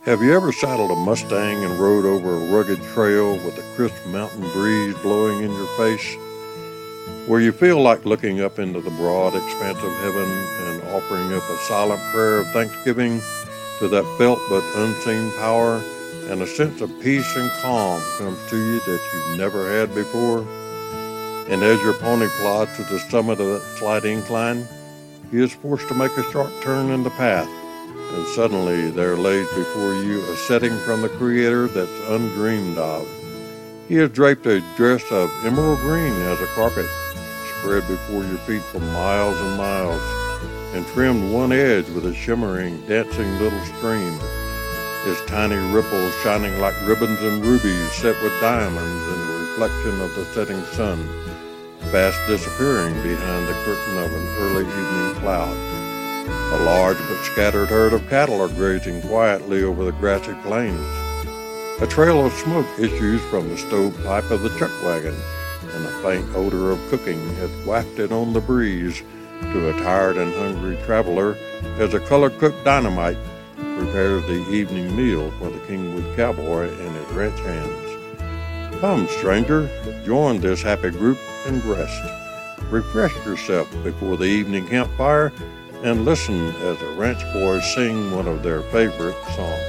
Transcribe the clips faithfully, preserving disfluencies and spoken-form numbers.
Have you ever saddled a Mustang and rode over a rugged trail with a crisp mountain breeze blowing in your face, where you feel like looking up into the broad expanse of heaven and offering up a silent prayer of thanksgiving to that felt but unseen power, and a sense of peace and calm comes to you that you've never had before? And as your pony plods to the summit of that slight incline, he is forced to make a sharp turn in the path, and suddenly there lays before you a setting from the Creator that's undreamed of. He has draped a dress of emerald green as a carpet, spread before your feet for miles and miles, and trimmed one edge with a shimmering, dancing little stream, its tiny ripples shining like ribbons and rubies set with diamonds in the reflection of the setting sun, fast disappearing behind the curtain of an early evening cloud. A large but scattered herd of cattle are grazing quietly over the grassy plains. A trail of smoke issues from the stovepipe of the chuck wagon, and a faint odor of cooking is wafted on the breeze to a tired and hungry traveler as a color-cooked dynamite prepares the evening meal for the Kingwood cowboy and his ranch hands. Come, stranger, join this happy group and rest. Refresh yourself before the evening campfire and listen as the ranch boys sing one of their favorite songs.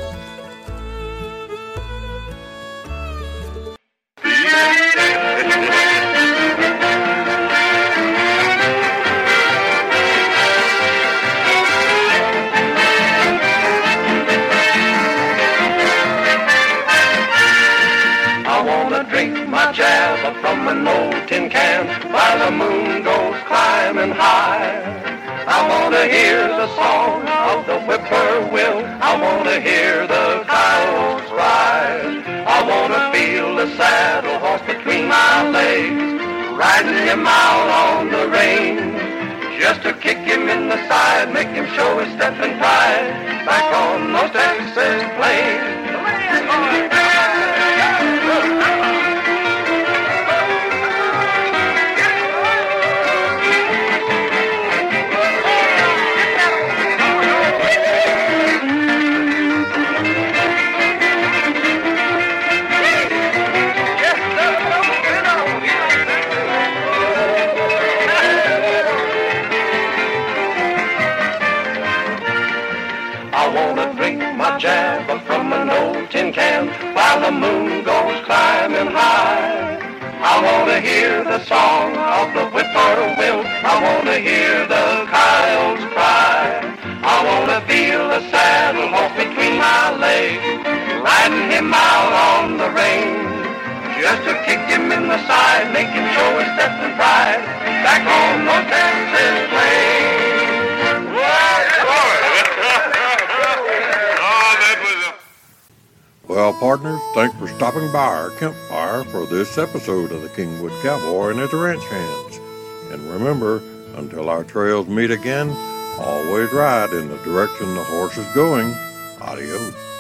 I wanna drink my java from an old tin can while the moon goes climbing high. I wanna hear the song of the whippoorwill. I wanna hear the coyotes cry. I wanna feel the saddle horse between my legs, riding him out on the range, just to kick him in the side, make him show his step and pride, back on those Texas plains. Java from an old tin can while the moon goes climbing high. I wanna hear the song of the whippoorwill. I wanna hear the coyotes cry. I wanna feel the saddle horse between my legs, riding him out on the range, just to kick him in the side, make him show his step and pride, back on those Texas plains. Well, partners, thanks for stopping by our campfire for this episode of the Kingwood Cowboy and his ranch hands. And remember, until our trails meet again, always ride in the direction the horse is going. Adios.